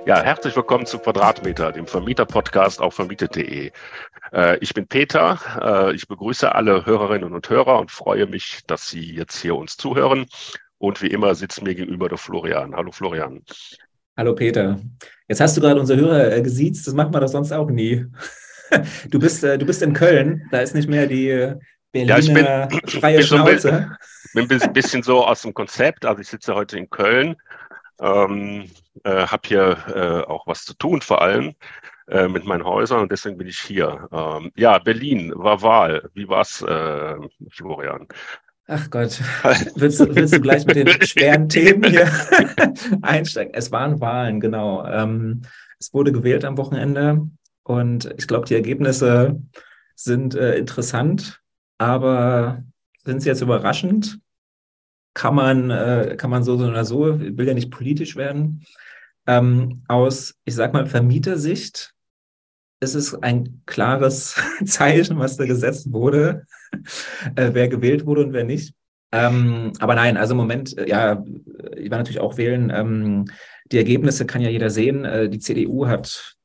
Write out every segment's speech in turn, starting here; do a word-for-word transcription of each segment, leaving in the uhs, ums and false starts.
Ja, herzlich willkommen zu Quadratmeter, dem Vermieter-Podcast auf vermietet punkt de. Äh, ich bin Peter, äh, ich begrüße alle Hörerinnen und Hörer und freue mich, dass Sie jetzt hier uns zuhören. Und wie immer sitzt mir gegenüber der Florian. Hallo Florian. Hallo Peter. Jetzt hast du gerade unsere Hörer äh, gesiezt, das macht man doch sonst auch nie. Du bist, äh, du bist in Köln, da ist nicht mehr die äh, Ja, ich bin, Berliner freie bin so ein bi- Schnauze. bin ein bisschen so aus dem Konzept. Also ich sitze heute in Köln, ähm, äh, habe hier äh, auch was zu tun, vor allem äh, mit meinen Häusern und deswegen bin ich hier. Ähm, ja, Berlin war Wahl. Wie war's, äh, Florian? Ach Gott, willst du, willst du gleich mit den schweren Themen hier einsteigen? Es waren Wahlen, genau. Ähm, es wurde gewählt am Wochenende und ich glaube, die Ergebnisse sind äh, interessant, aber sind sie jetzt überraschend? Kann man, äh, kann man so so oder so, ich will ja nicht politisch werden. Ähm, aus, ich sag mal, Vermietersicht ist es ein klares Zeichen, was da gesetzt wurde, äh, wer gewählt wurde und wer nicht. Ähm, aber nein, also im Moment, äh, ja, ich war natürlich auch wählen. Ähm, die Ergebnisse kann ja jeder sehen. Äh, die C D U hat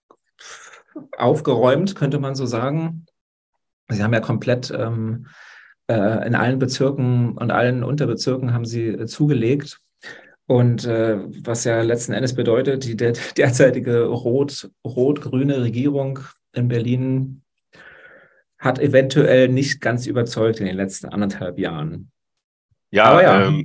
aufgeräumt, könnte man so sagen. Sie haben ja komplett ähm, äh, in allen Bezirken und allen Unterbezirken haben sie äh, zugelegt. Und äh, was ja letzten Endes bedeutet, die der, derzeitige rot, rot-grüne Regierung in Berlin hat eventuell nicht ganz überzeugt in den letzten anderthalb Jahren. Aber Ja, ja, ähm,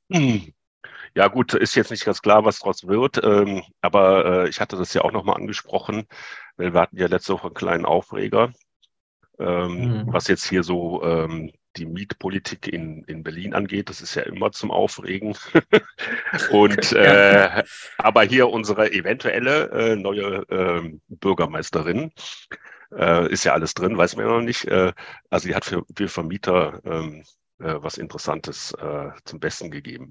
ja gut, ist jetzt nicht ganz klar, was daraus wird, ähm, aber äh, ich hatte das ja auch nochmal angesprochen, weil wir hatten ja letzte Woche einen kleinen Aufreger, ähm, hm. was jetzt hier so ähm, die Mietpolitik in, in Berlin angeht. Das ist ja immer zum Aufregen. Und Ja. äh, aber hier unsere eventuelle äh, neue ähm, Bürgermeisterin, äh, ist ja alles drin, weiß man ja noch nicht. Äh, also die hat für, für Vermieter ähm, äh, was Interessantes äh, zum Besten gegeben.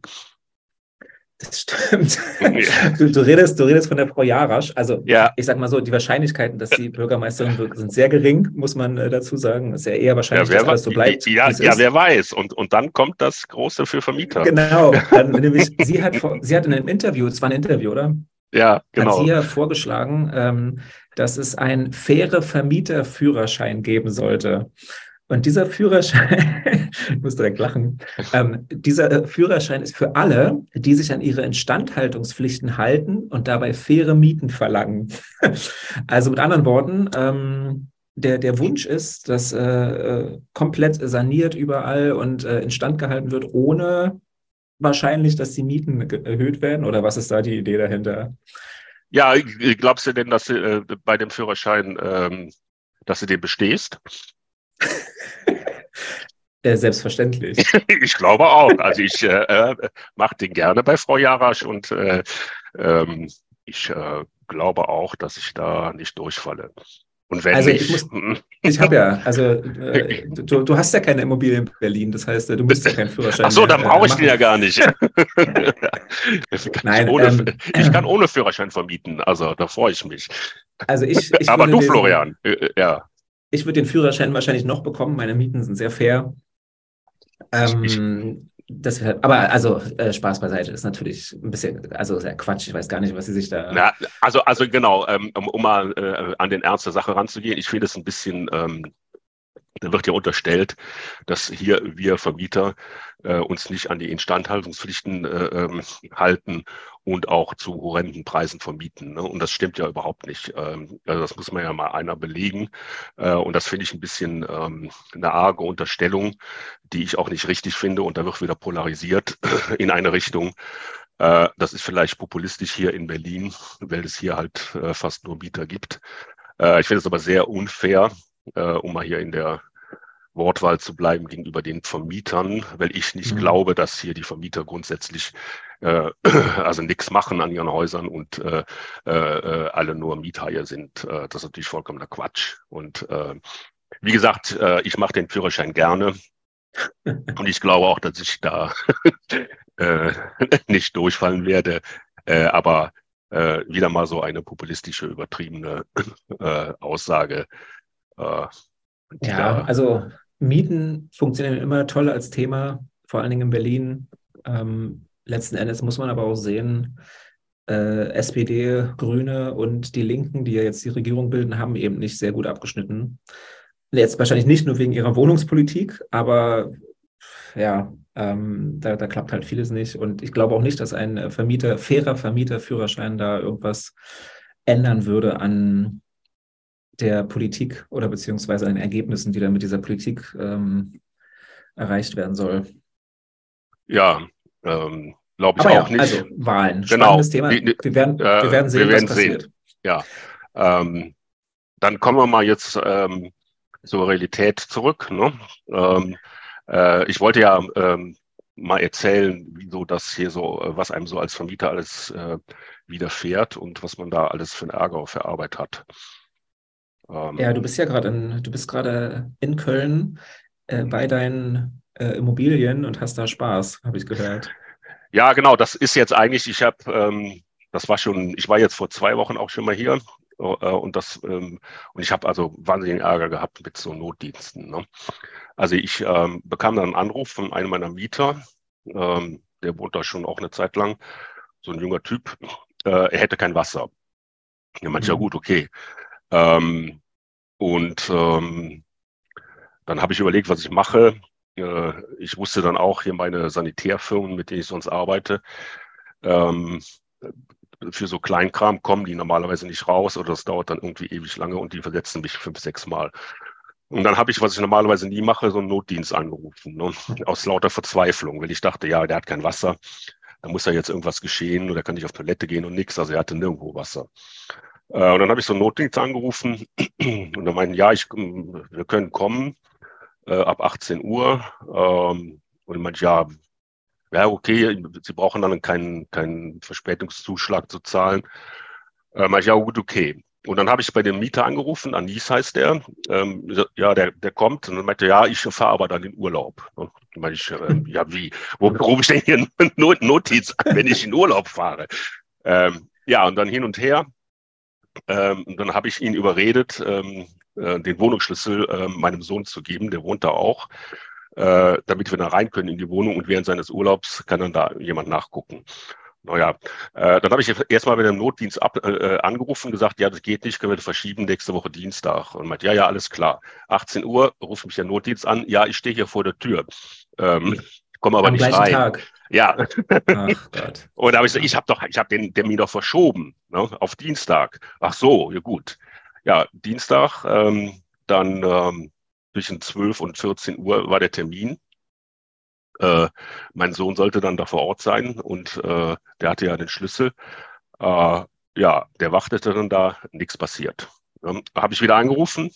Das stimmt. Du, du redest, du redest von der Frau Jarasch. Also Ja, ich sag mal so, die Wahrscheinlichkeiten, dass sie Bürgermeisterin wird, sind sehr gering, muss man äh, dazu sagen. Es ist ja eher ja, wahrscheinlich, dass wer, wa- alles so bleibt, wie ja, es ja, ist. wer weiß. Und, und dann kommt das Große für Vermieter. Genau. Ähm, nämlich, sie hat, vor, sie hat in einem Interview, es war ein Interview, oder? Ja, Hat sie genau. ja vorgeschlagen, ähm, dass es einen faire Vermieterführerschein geben sollte. Und dieser Führerschein, ich muss direkt lachen, ähm, dieser äh, Führerschein ist für alle, die sich an ihre Instandhaltungspflichten halten und dabei faire Mieten verlangen. Also mit anderen Worten, ähm, der, der Wunsch ist, dass äh, äh, komplett saniert überall und äh, instand gehalten wird, ohne wahrscheinlich, dass die Mieten ge- erhöht werden. Oder was ist da die Idee dahinter? Ja, glaubst du denn, dass du äh, bei dem Führerschein, ähm, dass du den bestehst? Äh, selbstverständlich. Ich glaube auch. Also ich äh, äh, mache den gerne bei Frau Jarasch und äh, ähm, ich äh, glaube auch, dass ich da nicht durchfalle. Und wenn Also ich nicht, muss, ich habe ja, also äh, du, du hast ja keine Immobilie in Berlin, das heißt, äh, du musst ja keinen ach Führerschein so, mehr dann äh, brauche ich den machen. ja gar nicht. Kann ich, Nein, ohne, ähm, ich kann ohne Führerschein vermieten, also da freue ich mich. also ich, ich Aber würde du, Florian, den, äh, äh, ja, ich würde den Führerschein wahrscheinlich noch bekommen. Meine Mieten sind sehr fair. ich, ich, Ähm, das wär, aber also äh, Spaß beiseite ist natürlich ein bisschen, also sehr Quatsch. Ich weiß gar nicht, was sie sich da. na, also, also genau, ähm, um, um mal äh, an den Ernst der Sache ranzugehen, ich finde es ein bisschen, ähm, da wird ja unterstellt, dass hier wir Vermieter äh, uns nicht an die Instandhaltungspflichten äh, ähm, halten und auch zu horrenden Preisen vermieten. Ne? Und das stimmt ja überhaupt nicht. Ähm, also das muss man ja mal einer belegen. Äh, und das finde ich ein bisschen ähm, eine arge Unterstellung, die ich auch nicht richtig finde. Und da wird wieder polarisiert in eine Richtung. Äh, das ist vielleicht populistisch hier in Berlin, weil es hier halt äh, fast nur Mieter gibt. Äh, ich finde es aber sehr unfair, äh, um mal hier in der Wortwahl zu bleiben gegenüber den Vermietern, weil ich nicht Hm. glaube, dass hier die Vermieter grundsätzlich äh, also nichts machen an ihren Häusern und äh, äh, alle nur Miethaie sind. Äh, das ist natürlich vollkommener Quatsch. Und äh, wie gesagt, äh, ich mache den Führerschein gerne und ich glaube auch, dass ich da äh, nicht durchfallen werde. Äh, aber äh, wieder mal so eine populistische, übertriebene äh, Aussage, äh, die Ja, da. also Mieten funktionieren immer toll als Thema, vor allen Dingen in Berlin. Ähm, letzten Endes muss man aber auch sehen, äh, S P D, Grüne und die Linken, die ja jetzt die Regierung bilden, haben eben nicht sehr gut abgeschnitten. Jetzt wahrscheinlich nicht nur wegen ihrer Wohnungspolitik, aber ja, ähm, da, da klappt halt vieles nicht. Und ich glaube auch nicht, dass ein Vermieter, fairer Vermieterführerschein da irgendwas ändern würde an der Politik oder beziehungsweise an den Ergebnissen, die dann mit dieser Politik ähm, erreicht werden soll. Ja, ähm, glaube ich Aber auch ja, nicht. also Wahlen, Genau, spannendes Thema. die, die, Wir werden, wir äh, werden wir sehen, was werden sehen. passiert. Ja, ähm, dann kommen wir mal jetzt ähm, zur Realität zurück. Ne? Ähm, äh, ich wollte ja ähm, mal erzählen, wie so das hier so, äh, was einem so als Vermieter alles äh, widerfährt und was man da alles für einen Ärger auf der Arbeit hat. Ja, Ähm, du bist ja gerade in, du bist gerade in Köln äh, mhm. bei deinen äh, Immobilien und hast da Spaß, habe ich gehört. Ja, genau, das ist jetzt eigentlich, ich habe, ähm, das war schon, ich war jetzt vor zwei Wochen auch schon mal hier äh, und das, ähm, und ich habe also wahnsinnigen Ärger gehabt mit so Notdiensten. Ne? Also ich ähm, bekam dann einen Anruf von einem meiner Mieter, ähm, der wohnt da schon auch eine Zeit lang, so ein junger Typ, äh, er hätte kein Wasser. Ja, meinte ich, ja Hm. gut, okay. Ähm, und ähm, dann habe ich überlegt, was ich mache. Äh, ich wusste dann auch hier meine Sanitärfirmen, mit denen ich sonst arbeite, ähm, für so Kleinkram kommen die normalerweise nicht raus oder das dauert dann irgendwie ewig lange und die versetzen mich fünf, sechs Mal. Und dann habe ich, was ich normalerweise nie mache, so einen Notdienst angerufen, ne? Aus lauter Verzweiflung, weil ich dachte, ja, der hat kein Wasser, da muss ja jetzt irgendwas geschehen oder kann nicht auf Toilette gehen und nichts, also er hatte nirgendwo Wasser. Äh, und dann habe ich so einen Notdienst angerufen und dann meinten, ja, ich, wir können kommen äh, ab achtzehn Uhr. Ähm, und ich meinte, ja, ja, okay, Sie brauchen dann keinen, keinen Verspätungszuschlag zu zahlen. Äh, meinte ich, ja, gut, okay. Und dann habe ich bei dem Mieter angerufen, Anis heißt der. Ähm, ja, der, der kommt. Und dann meinte er, ja, ich fahre aber dann in Urlaub. Und dann meinte ich, ähm, ja, wie? Wo rufe ich denn hier eine Not Notiz an, wenn ich in Urlaub fahre? Ähm, ja, und dann hin und her. Ähm, und dann habe ich ihn überredet, ähm, äh, den Wohnungsschlüssel äh, meinem Sohn zu geben. Der wohnt da auch, äh, damit wir da rein können in die Wohnung und während seines Urlaubs kann dann da jemand nachgucken. Naja, äh, dann habe ich erstmal bei dem Notdienst ab, äh, angerufen und gesagt, ja, das geht nicht, können wir das verschieben, nächste Woche Dienstag. Und meint, ja, ja, alles klar. achtzehn Uhr ruft mich der Notdienst an, ja, ich stehe hier vor der Tür, ähm, komme aber Am nicht gleichen rein. Tag. Ja, Ach Gott. und da habe ich gesagt, Ja. ich habe doch, ich habe den Termin doch verschoben, ne, auf Dienstag. Ach so, ja gut. Ja, Dienstag, ähm, dann ähm, zwischen zwölf und vierzehn Uhr war der Termin. Äh, mein Sohn sollte dann da vor Ort sein und äh, der hatte ja den Schlüssel. Äh, ja, der wartete dann da, nichts passiert. Ähm, habe ich wieder angerufen.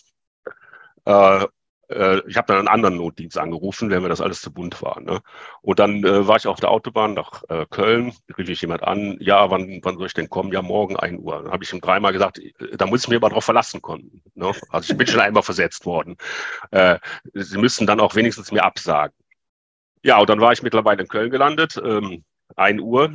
Äh, äh, ich habe dann einen anderen Notdienst angerufen, wenn mir das alles zu bunt war. Ne? Und dann äh, war ich auf der Autobahn nach äh, Köln, rief ich jemand an, ja, wann, wann soll ich denn kommen? Ja, morgen ein Uhr. Dann habe ich ihm dreimal gesagt, äh, da muss ich mir aber drauf verlassen können. Ne? Also ich bin schon einmal versetzt worden. Äh, Sie müssen dann auch wenigstens mir absagen. Ja, und dann war ich mittlerweile in Köln gelandet, ähm, ein Uhr.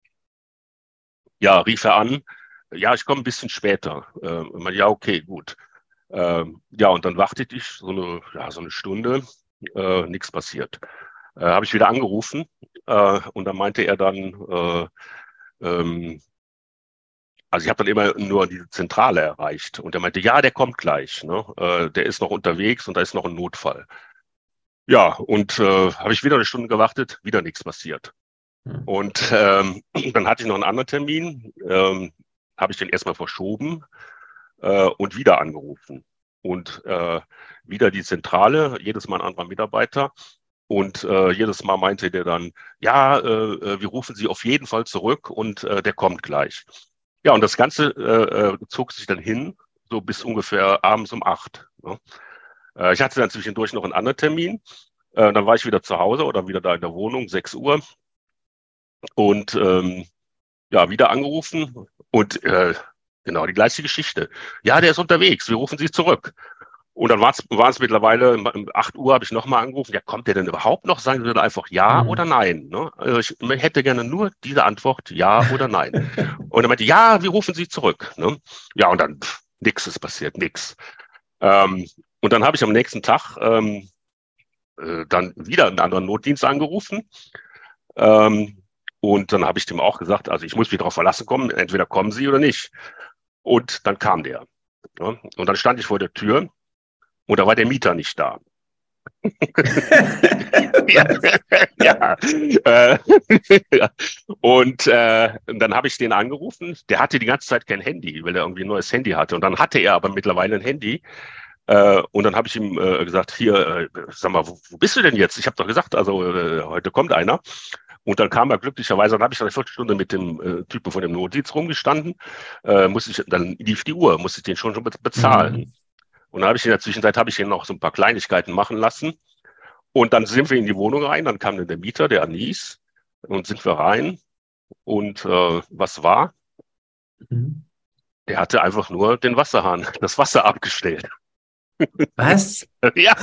Ja, rief er an. Ja, ich komme ein bisschen später. Ähm, ich meinte, ja, okay, gut. Ähm, ja, und dann wartete ich so eine, ja, so eine Stunde, äh, nichts passiert. Äh, habe ich wieder angerufen äh, und dann meinte er dann, äh, ähm, also ich habe dann immer nur diese Zentrale erreicht und er meinte, ja, der kommt gleich, ne? Äh, der ist noch unterwegs und da ist noch ein Notfall. Ja, und äh, habe ich wieder eine Stunde gewartet, wieder nichts passiert. Hm. Und ähm, dann hatte ich noch einen anderen Termin, ähm, habe ich den erstmal verschoben äh, und wieder angerufen. Und äh, wieder die Zentrale, jedes Mal ein anderer Mitarbeiter. Und äh, jedes Mal meinte der dann, ja, äh, äh, wir rufen Sie auf jeden Fall zurück und äh, der kommt gleich. Ja, und das Ganze äh, äh, zog sich dann hin, so bis ungefähr abends um acht. Ne? Äh, ich hatte dann zwischendurch noch einen anderen Termin. Äh, dann war ich wieder zu Hause oder wieder da in der Wohnung, sechs Uhr. Und ähm, ja, wieder angerufen und äh, genau die gleiche Geschichte. Ja, der ist unterwegs, wir rufen Sie zurück. Und dann waren es mittlerweile, um acht Uhr habe ich nochmal angerufen, ja, kommt der denn überhaupt noch? Sagen Sie dann einfach ja oder Hm. nein. Ne? Also ich hätte gerne nur diese Antwort, ja oder nein. Und er meinte, ja, wir rufen Sie zurück. Ne? Ja, und dann pff, nix ist passiert, nix. Ähm, und dann habe ich am nächsten Tag ähm, äh, dann wieder einen anderen Notdienst angerufen. Ähm, Und dann habe ich dem auch gesagt, also ich muss mich darauf verlassen kommen, entweder kommen Sie oder nicht. Und dann kam der. Ja, und dann stand ich vor der Tür und da war der Mieter nicht da. ja, ja. Äh, ja. Und äh, dann habe ich den angerufen. Der hatte die ganze Zeit kein Handy, weil er irgendwie ein neues Handy hatte. Und dann hatte er aber mittlerweile ein Handy. Äh, und dann habe ich ihm äh, gesagt, hier, äh, sag mal, wo, wo bist du denn jetzt? Ich habe doch gesagt, also äh, heute kommt einer. Und dann kam er glücklicherweise, dann habe ich eine Viertelstunde mit dem äh, Typen von dem Notdienst rumgestanden. Äh, musste ich, dann lief die Uhr, musste ich den schon schon bezahlen. Mhm. Und dann habe ich in der Zwischenzeit habe ich ihn noch so ein paar Kleinigkeiten machen lassen. Und dann sind wir in die Wohnung rein. Dann kam dann der Mieter, der Anis, und sind wir rein. Und äh, was war? Mhm. Der hatte einfach nur den Wasserhahn, das Wasser abgestellt. Was? ja.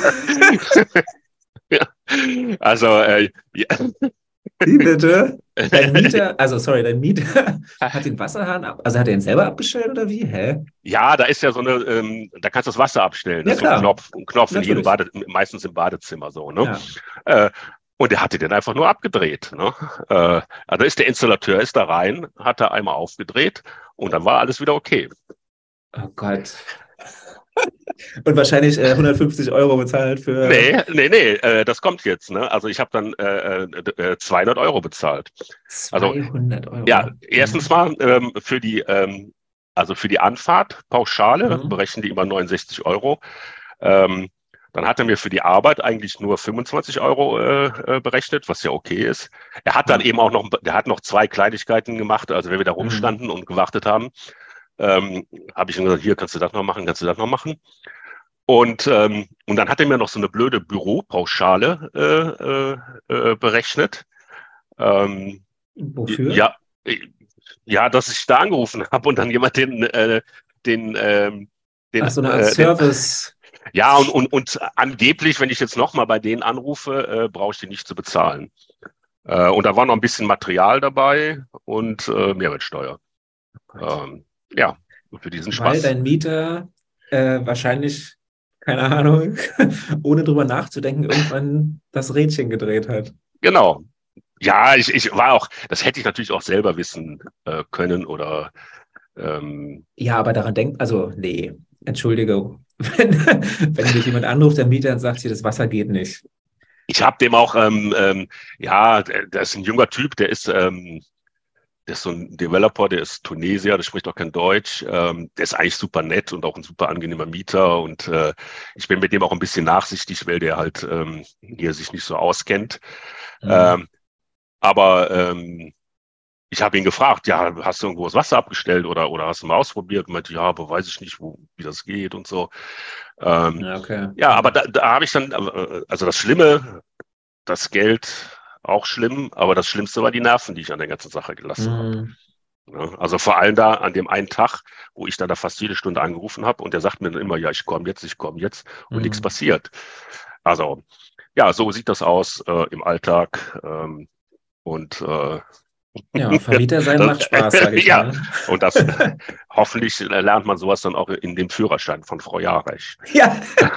ja. Also, äh, ja. Wie bitte? Dein Mieter, also sorry, dein Mieter hat den Wasserhahn ab, also hat er ihn selber abgestellt oder wie? Hä? Ja, da ist ja so eine, ähm, da kannst du das Wasser abstellen. Das ja, ist so ein Knopf, ein Knopf in jedem Bade, meistens im Badezimmer so, ne? Ja. Äh, und der hatte den einfach nur abgedreht. Ne? Äh, also ist der Installateur ist da rein, hat er einmal aufgedreht und dann war alles wieder okay. Oh Gott. Und wahrscheinlich äh, hundertfünfzig Euro bezahlt für... Nee, nee, nee, äh, das kommt jetzt. Ne? Also ich habe dann äh, äh, zweihundert Euro bezahlt. zweihundert Euro? Ja, erstens mal ähm, für die, ähm, also für die Anfahrt, Pauschale, mhm. berechnen die immer neunundsechzig Euro. Ähm, dann hat er mir für die Arbeit eigentlich nur fünfundzwanzig Euro äh, berechnet, was ja okay ist. Er hat dann ja. eben auch noch, der hat noch zwei Kleinigkeiten gemacht, also wenn wir da rumstanden mhm. und gewartet haben, ähm, habe ich ihm gesagt, hier kannst du das noch machen, kannst du das noch machen. Und, ähm, und dann hat er mir noch so eine blöde Büropauschale äh, äh, berechnet. Ähm, Wofür? Ja, ja, dass ich da angerufen habe und dann jemand den, äh, den, ähm, den, Ach, so eine Art äh, Service. Den, ja, und, und, und angeblich, wenn ich jetzt nochmal bei denen anrufe, äh, brauche ich die nicht zu bezahlen. Äh, und da war noch ein bisschen Material dabei und äh, Mehrwertsteuer. Oh ähm, ja, für diesen Spaß. Weil dein Mieter äh, wahrscheinlich, keine Ahnung, ohne drüber nachzudenken, irgendwann das Rädchen gedreht hat. Genau. Ja, ich, ich war auch, das hätte ich natürlich auch selber wissen äh, können oder ähm, ja, aber daran denkt, also nee, entschuldige, wenn, wenn mich jemand anruft, der Mieter und sagt, hier, das Wasser geht nicht. Ich habe dem auch, ähm, ähm, ja, der, der ist ein junger Typ, der ist, ähm, der ist so ein Developer, der ist Tunesier, der spricht auch kein Deutsch, ähm, der ist eigentlich super nett und auch ein super angenehmer Mieter und äh, ich bin mit dem auch ein bisschen nachsichtig, weil der halt ähm, hier sich nicht so auskennt. Mhm. Ähm, Aber ähm, ich habe ihn gefragt, ja, hast du irgendwo das Wasser abgestellt oder, oder hast du mal ausprobiert? Und meinte, ja, aber weiß ich nicht, wo, wie das geht und so. Ähm, ja, okay. ja, aber da, da habe ich dann, also das Schlimme, das Geld auch schlimm, aber das Schlimmste war die Nerven, die ich an der ganzen Sache gelassen mm. habe. Ja, also vor allem da an dem einen Tag, wo ich dann da fast jede Stunde angerufen habe und der sagt mir dann immer, ja, ich komme jetzt, ich komme jetzt und mm. nichts passiert. Also ja, so sieht das aus äh, im Alltag. Ähm, Und äh, ja, Vermieter sein macht Spaß, sage ich ja, mal. Und das hoffentlich lernt man sowas dann auch in dem Führerschein von Frau Jarech. Ja.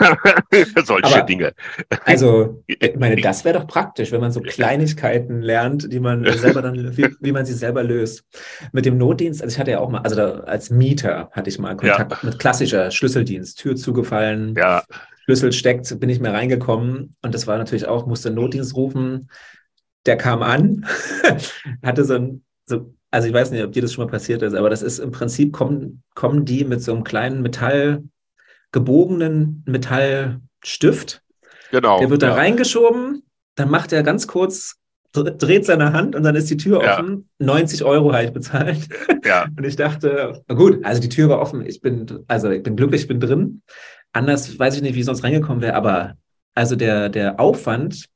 Solche Aber, Dinge. Also, ich meine, das wäre doch praktisch, wenn man so Kleinigkeiten lernt, die man selber dann, wie, wie man sie selber löst. Mit dem Notdienst, also ich hatte ja auch mal, also da, als Mieter hatte ich mal Kontakt ja. mit klassischer Schlüsseldienst, Tür zugefallen, ja. Schlüssel steckt, bin ich mehr reingekommen und das war natürlich auch, musste Notdienst rufen. Der kam an, hatte so ein, so, also ich weiß nicht, ob dir das schon mal passiert ist, aber das ist im Prinzip, kommen, kommen die mit so einem kleinen Metall, gebogenen Metallstift. Genau. Der wird ja. da reingeschoben, dann macht er ganz kurz, dreht seine Hand und dann ist die Tür ja. offen. neunzig Euro habe ich bezahlt. Ja. Und ich dachte, gut, also die Tür war offen, ich bin, also ich bin glücklich, ich bin drin. Anders weiß ich nicht, wie ich sonst reingekommen wäre, aber also der, der Aufwand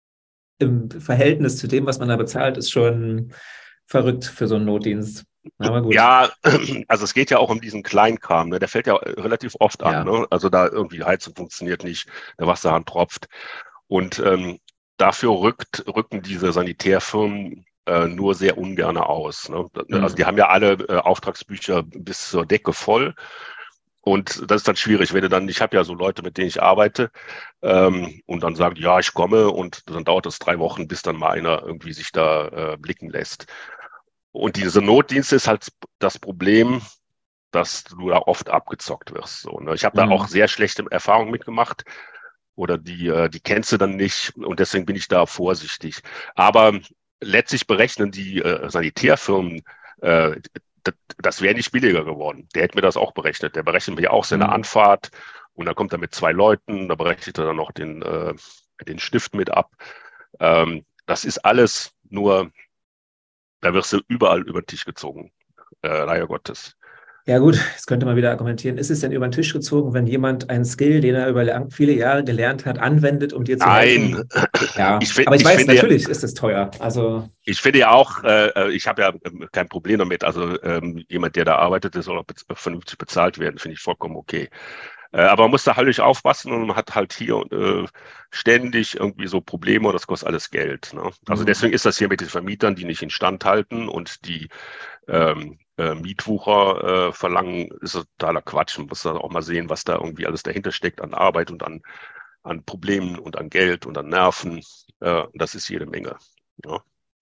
im Verhältnis zu dem, was man da bezahlt, ist schon verrückt für so einen Notdienst. Aber gut. Ja, also es geht ja auch um diesen Kleinkram, ne? Der fällt ja relativ oft an. Ja. Ne? Also da irgendwie die Heizung funktioniert nicht, der Wasserhahn tropft. Und ähm, dafür rückt, rücken diese Sanitärfirmen äh, nur sehr ungern aus. Ne? Mhm. Also die haben ja alle äh, Auftragsbücher bis zur Decke voll. Und das ist dann schwierig, wenn du dann, ich habe ja so Leute, mit denen ich arbeite, ähm, und dann sagen, ja, ich komme, und dann dauert es drei Wochen, bis dann mal einer irgendwie sich da äh, blicken lässt. Und diese Notdienst ist halt das Problem, dass du da oft abgezockt wirst. So, ne? Ich habe da auch Mhm. sehr schlechte Erfahrungen mitgemacht, oder die, äh, die kennst du dann nicht, und deswegen bin ich da vorsichtig. Aber letztlich berechnen die äh, Sanitärfirmen, äh, das, das wäre nicht billiger geworden. Der hätte mir das auch berechnet. Der berechnet mir auch seine Mhm. Anfahrt, und dann kommt er mit zwei Leuten, da berechnet er dann noch den, äh, den Stift mit ab. Ähm, das ist alles nur, da wirst du überall über den Tisch gezogen. Äh, leider Gottes. Ja gut, jetzt könnte man wieder argumentieren, ist es denn über den Tisch gezogen, wenn jemand einen Skill, den er über lang, viele Jahre gelernt hat, anwendet, um dir zu Nein, helfen? Ja, ich, find, aber ich ich weiß, finde, natürlich ist es teuer. Also, Ich finde ja auch, äh, ich habe ja ähm, kein Problem damit. Also ähm, jemand, der da arbeitet, der soll auch bez vernünftig bezahlt werden, finde ich vollkommen okay. Äh, aber man muss da höllisch aufpassen, und man hat halt hier äh, ständig irgendwie so Probleme, und das kostet alles Geld. Ne? Also hm. deswegen ist das hier mit den Vermietern, die nicht instand halten und die ähm, äh, Mietwucher äh, verlangen, ist das totaler Quatsch. Man muss da auch mal sehen, was da irgendwie alles dahinter steckt an Arbeit und an, an Problemen und an Geld und an Nerven. Äh, das ist jede Menge. Ja.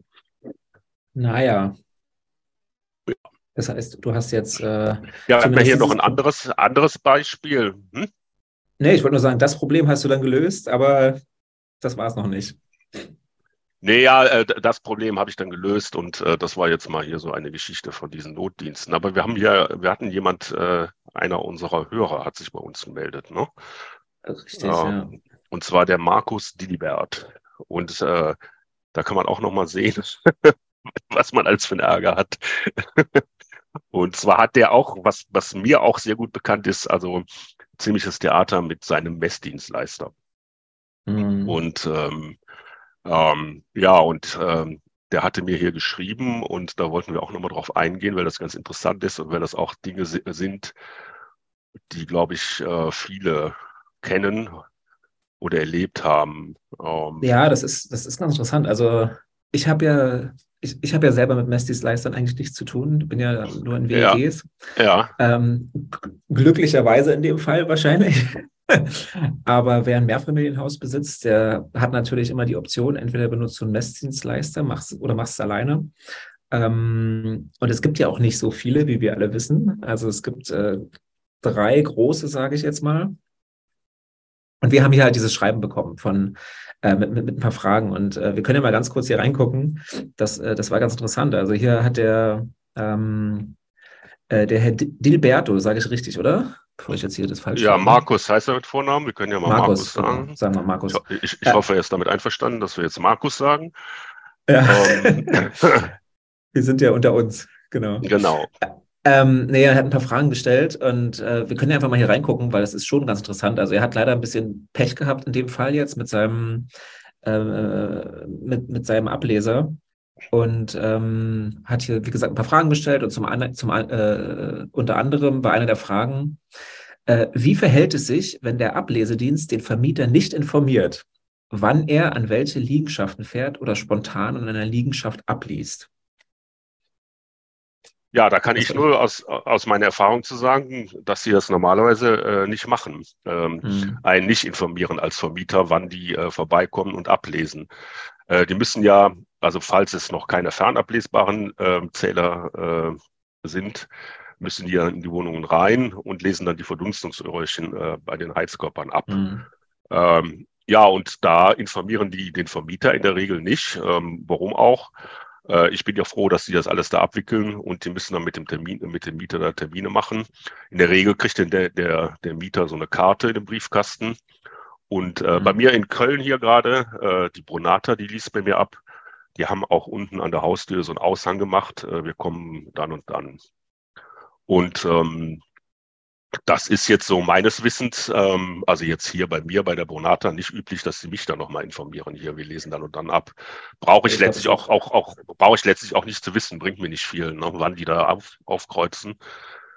Naja, das heißt, du hast jetzt äh, Ja, wir hatten ja zumindest hier noch dieses ein Problem. anderes, anderes Beispiel. Hm? Nee, ich wollte nur sagen, das Problem hast du dann gelöst, aber das war es noch nicht. Nee, ja, äh, das Problem habe ich dann gelöst, und äh, das war jetzt mal hier so eine Geschichte von diesen Notdiensten. Aber wir haben hier, wir hatten jemand, äh, einer unserer Hörer hat sich bei uns gemeldet, ne? Richtig, ja. Ähm, und zwar der Markus Dilibert. Und äh, da kann man auch noch mal sehen, was man als für einen Ärger hat. Und zwar hat der auch, was, was mir auch sehr gut bekannt ist, also ziemliches Theater mit seinem Messdienstleister. Hm. Und ähm, Ähm, ja, und ähm, der hatte mir hier geschrieben, und da wollten wir auch nochmal drauf eingehen, weil das ganz interessant ist und weil das auch Dinge si- sind, die, glaube ich, äh, viele kennen oder erlebt haben. Ähm, Ja, das ist, das ist ganz interessant. Also ich habe ja, ich, ich habe ja selber mit Messdienstleistern eigentlich nichts zu tun. Ich bin ja nur in ja, W E Gs. ja, Ähm, glücklicherweise in dem Fall wahrscheinlich. Aber wer ein Mehrfamilienhaus besitzt, der hat natürlich immer die Option, entweder benutzt du einen Messdienstleister machst, oder machst es alleine. Ähm, und es gibt ja auch nicht so viele, wie wir alle wissen. Also es gibt äh, drei große, sage ich jetzt mal. Und wir haben hier halt dieses Schreiben bekommen von äh, mit, mit, mit ein paar Fragen. Und äh, wir können ja mal ganz kurz hier reingucken. Das, äh, das war ganz interessant. Also hier hat der, ähm, äh, der Herr Di- Dilberto, sage ich richtig, oder? Bevor ich jetzt hier das falsch ja, sage. Markus heißt er mit Vornamen. Wir können ja mal Markus, Markus genau, sagen. sagen wir Ich, Markus. ho- ich, ich Äh, hoffe, er ist damit einverstanden, dass wir jetzt Markus sagen. ja. Ähm, Wir sind ja unter uns, genau. genau. Ähm, nee, er hat ein paar Fragen gestellt, und äh, wir können ja einfach mal hier reingucken, weil das ist schon ganz interessant. Also er hat leider ein bisschen Pech gehabt in dem Fall jetzt mit seinem, äh, mit, mit seinem Ableser. Und ähm, hat hier, wie gesagt, ein paar Fragen gestellt, und zum, an- zum, äh, unter anderem war eine der Fragen, äh, wie verhält es sich, wenn der Ablesedienst den Vermieter nicht informiert, wann er an welche Liegenschaften fährt oder spontan an einer Liegenschaft abliest? Ja, da kann Was ich war das? nur aus, aus meiner Erfahrung zu sagen, dass sie das normalerweise äh, nicht machen. Ähm, Hm. einen nicht informieren als Vermieter, wann die äh, vorbeikommen und ablesen. Äh, die müssen ja, also falls es noch keine fernablesbaren äh, Zähler äh, sind, müssen die ja in die Wohnungen rein und lesen dann die Verdunstungsröhrchen äh, bei den Heizkörpern ab. Hm. Ähm, ja, und da informieren die den Vermieter in der Regel nicht. Ähm, warum auch? Äh, ich bin ja froh, dass sie das alles da abwickeln, und die müssen dann mit dem Termin, mit dem Mieter da Termine machen. In der Regel kriegt dann der, der, der Mieter so eine Karte in den Briefkasten. Und äh, bei Hm. mir in Köln hier gerade, äh, die Brunata, die liest bei mir ab. Die haben auch unten an der Haustür so einen Aushang gemacht. Äh, wir kommen dann und dann. Und ähm, das ist jetzt so meines Wissens, ähm, also jetzt hier bei mir, bei der Bonata, nicht üblich, dass sie mich dann nochmal informieren. Hier, wir lesen dann und dann ab. Brauche Nee, ich ich glaube, letztlich es auch, ist. auch, auch, brauche ich letztlich auch nicht zu wissen, bringt mir nicht viel, ne, wann die da auf, aufkreuzen.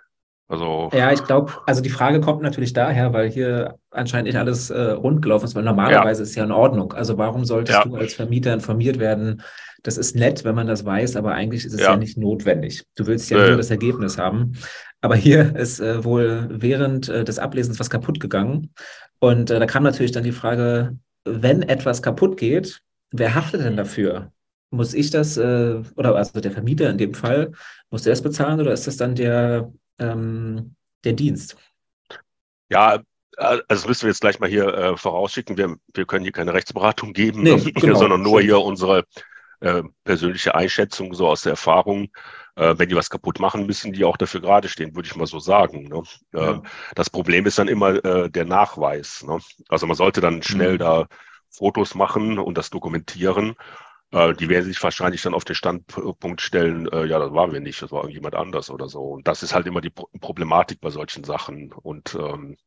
Also, Ja, ich glaube, also die Frage kommt natürlich daher, weil hier anscheinend nicht alles äh, rund gelaufen ist, weil ja, normalerweise ist es ja in Ordnung. Also warum solltest ja, du als Vermieter informiert werden? Das ist nett, wenn man das weiß, aber eigentlich ist es ja ja, nicht notwendig. Du willst ja nur nö, das Ergebnis haben. Aber hier ist äh, wohl während äh, des Ablesens was kaputt gegangen. Und äh, da kam natürlich dann die Frage, wenn etwas kaputt geht, wer haftet denn dafür? Muss ich das, äh, oder also der Vermieter in dem Fall, muss der das bezahlen oder ist das dann der ähm, der Dienst? ja, äh, also müssen wir jetzt gleich mal hier äh, vorausschicken. Wir, wir können hier keine Rechtsberatung geben, ne? Nee, genau, Sondern nur schön. hier unsere äh, persönliche Einschätzung, so aus der Erfahrung. Äh, wenn die was kaputt machen, müssen die auch dafür gerade stehen, würde ich mal so sagen. Ne? Ähm, Ja. das Problem ist dann immer äh, der Nachweis. Ne? Also man sollte dann schnell Hm. da Fotos machen und das dokumentieren. Äh, die werden sich wahrscheinlich dann auf den Standpunkt stellen, äh, ja, das waren wir nicht, das war irgendjemand anders oder so. Und das ist halt immer die Pro Problematik bei solchen Sachen. Und ähm,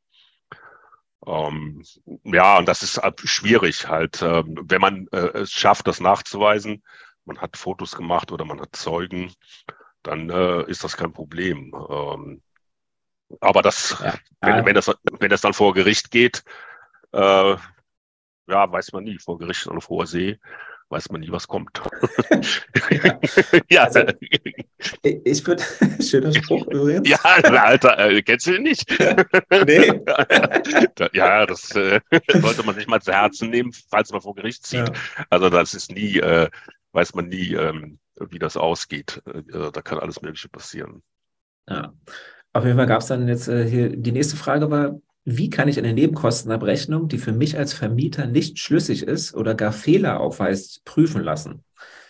ähm, ja, und das ist halt schwierig halt, ähm, wenn man äh, es schafft, das nachzuweisen. Man hat Fotos gemacht oder man hat Zeugen, dann äh, ist das kein Problem. Ähm, aber das, Ja. wenn, wenn Ja. das, wenn das dann vor Gericht geht, äh, ja, weiß man nie. Vor Gericht und auf hoher See weiß man nie, was kommt. Ja. Ja, Also ich, ich würde, schöner Spruch ja, übrigens. Alter, äh, kennst du den nicht? Nee. Ja, das äh, sollte man sich mal zu Herzen nehmen, falls man vor Gericht zieht. Ja. Also das ist nie, äh, weiß man nie, ähm, wie das ausgeht. Äh, da kann alles Mögliche passieren. Ja. Auf jeden Fall gab es dann jetzt äh, hier, die nächste Frage war, wie kann ich eine Nebenkostenabrechnung, die für mich als Vermieter nicht schlüssig ist oder gar Fehler aufweist, prüfen lassen?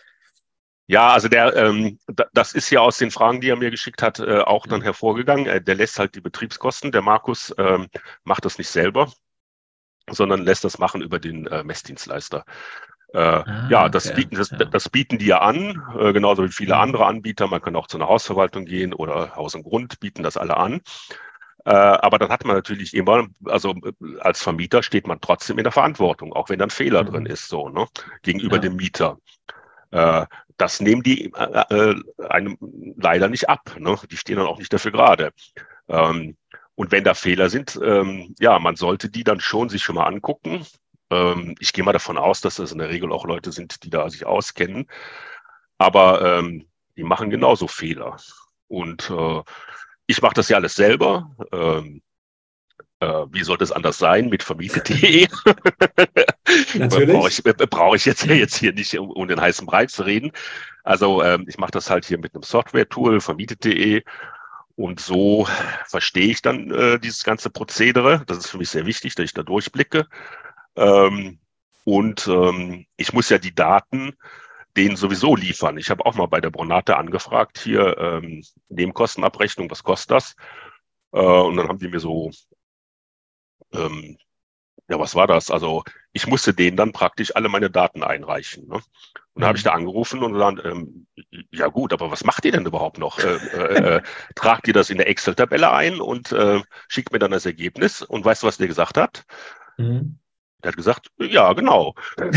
Ja, also der, ähm, da- das ist ja aus den Fragen, die er mir geschickt hat, äh, auch dann Hm. hervorgegangen. Äh, der lässt halt die Betriebskosten. Der Markus ähm, macht das nicht selber, sondern lässt das machen über den äh, Messdienstleister. Äh, Ah, ja, das okay. bieten, das, Ja. das bieten die ja an, äh, genauso wie viele Hm. andere Anbieter. Man kann auch zu einer Hausverwaltung gehen oder Haus und Grund bieten das alle an. Äh, aber dann hat man natürlich immer, also äh, als Vermieter steht man trotzdem in der Verantwortung, auch wenn da ein Fehler drin Hm. ist, so, ne, gegenüber Ja. dem Mieter. Äh, das nehmen die äh, äh, einem leider nicht ab, ne? Die stehen dann auch nicht dafür gerade. Ähm, und wenn da Fehler sind, ähm, ja, man sollte die dann schon sich schon mal angucken. Ähm, ich gehe mal davon aus, dass das in der Regel auch Leute sind, die da sich auskennen. Aber ähm, die machen genauso Fehler. Und äh, ich mache das ja alles selber. Ähm, äh, wie soll das anders sein mit vermietet.de? Brauche Natürlich. ich, brauche ich jetzt, jetzt hier nicht, um, um den heißen Brei zu reden. Also ähm, ich mache das halt hier mit einem Software-Tool, vermietet.de. Und so verstehe ich dann äh, dieses ganze Prozedere. Das ist für mich sehr wichtig, dass ich da durchblicke. Ähm, und ähm, ich muss ja die Daten denen sowieso liefern. Ich habe auch mal bei der Bronate angefragt, hier ähm, Nebenkostenabrechnung, was kostet das? Äh, und dann haben die mir so, ähm, ja, was war das? Also ich musste denen dann praktisch alle meine Daten einreichen. Ne? Und da habe ich Hm. da angerufen und gesagt, ähm, ja gut, aber was macht ihr denn überhaupt noch? Äh, äh, äh, tragt ihr das in der Excel-Tabelle ein und äh, schickt mir dann das Ergebnis? Und weißt du, was der gesagt hat? Hm. Der hat gesagt, ja, genau.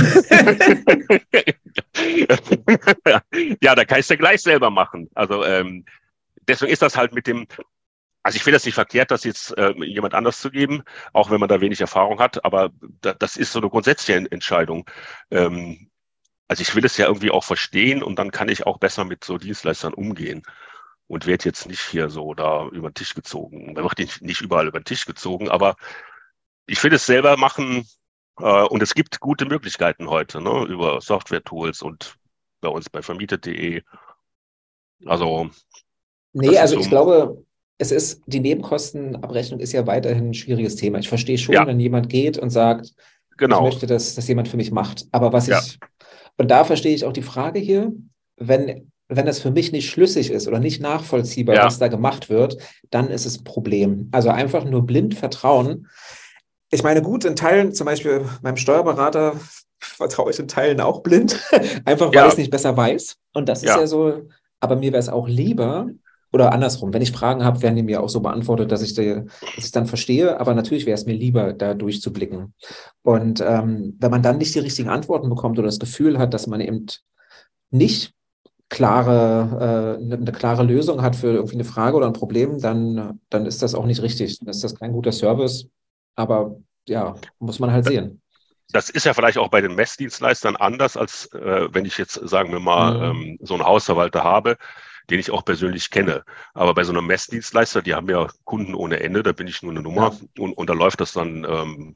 Ja, da kann ich es ja gleich selber machen. Also ähm, deswegen ist das halt mit dem, also ich finde das nicht verkehrt, das jetzt äh, jemand anders zu geben, auch wenn man da wenig Erfahrung hat, aber da, das ist so eine grundsätzliche Entscheidung. Ähm, also ich will es ja irgendwie auch verstehen und dann kann ich auch besser mit so Dienstleistern umgehen und werde jetzt nicht hier so da über den Tisch gezogen. Man wird nicht, nicht überall über den Tisch gezogen, aber ich will es selber machen äh, und es gibt gute Möglichkeiten heute, ne, über Software-Tools und bei uns bei vermietet.de. Also Nee, das ist also so, ich glaube, es ist, die Nebenkostenabrechnung ist ja weiterhin ein schwieriges Thema. Ich verstehe schon, ja, wenn jemand geht und sagt, ich genau, möchte, dass das jemand für mich macht. Aber was ja, ich, und da verstehe ich auch die Frage hier, wenn, wenn das für mich nicht schlüssig ist oder nicht nachvollziehbar, ja, was da gemacht wird, dann ist es ein Problem. Also einfach nur blind vertrauen. Ich meine, gut, in Teilen, zum Beispiel meinem Steuerberater, vertraue ich in Teilen auch blind, einfach weil ich ja, es nicht besser weiß. Und das ist ja, ja so, aber mir wäre es auch lieber, oder andersrum, wenn ich Fragen habe, werden die mir auch so beantwortet, dass ich, die, dass ich es dann verstehe. Aber natürlich wäre es mir lieber, da durchzublicken. Und ähm, wenn man dann nicht die richtigen Antworten bekommt oder das Gefühl hat, dass man eben nicht klare, äh, eine, eine klare Lösung hat für irgendwie eine Frage oder ein Problem, dann, dann ist das auch nicht richtig. Dann ist das kein guter Service. Aber ja, muss man halt sehen. Das ist ja vielleicht auch bei den Messdienstleistern anders, als äh, wenn ich jetzt, sagen wir mal, Mhm. ähm, so einen Hausverwalter habe, den ich auch persönlich kenne. Aber bei so einem Messdienstleister, die haben ja Kunden ohne Ende, da bin ich nur eine Nummer Ja. und, und da läuft das dann, ähm,